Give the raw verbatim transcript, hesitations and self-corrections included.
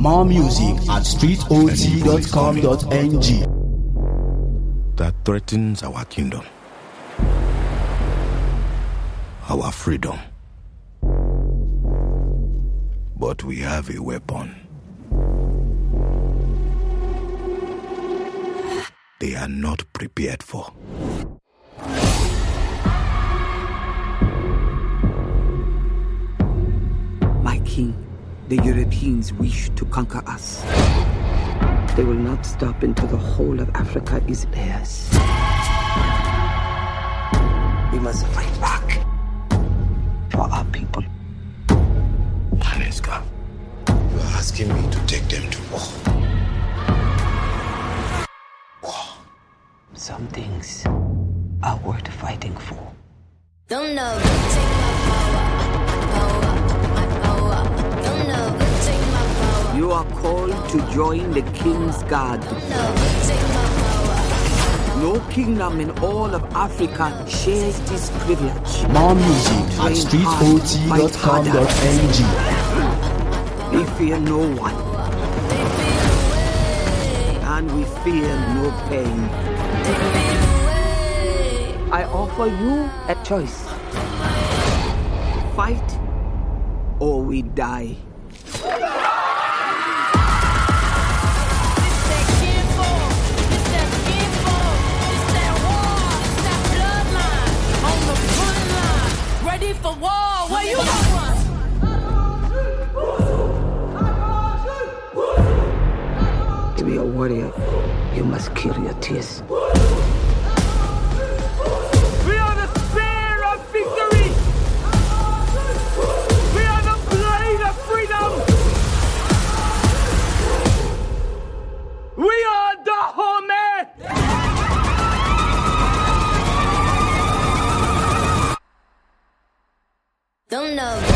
More music at street o t dot com dot n g. That threatens our kingdom, our freedom. But we have a weapon they are not prepared for. My king, the Europeans wish to conquer us. They will not stop until the whole of Africa is theirs. We must fight back for our people. Maneska, you are asking me to take them to war. War. Some things are worth fighting for. Don't know, take my power, power, my power. Don't know, take my power. You are called to join the King's Guard. Don't know, take my power. No kingdom in all of Africa shares this privilege. More music at street o t dot com dot n g. We fear no one, and we fear no pain. I offer you a choice. Fight or we die. Ready for war, where you going? To be a warrior, you must kill your tears. We are the spear of victory! We are the blade of freedom! We are the home! Don't know.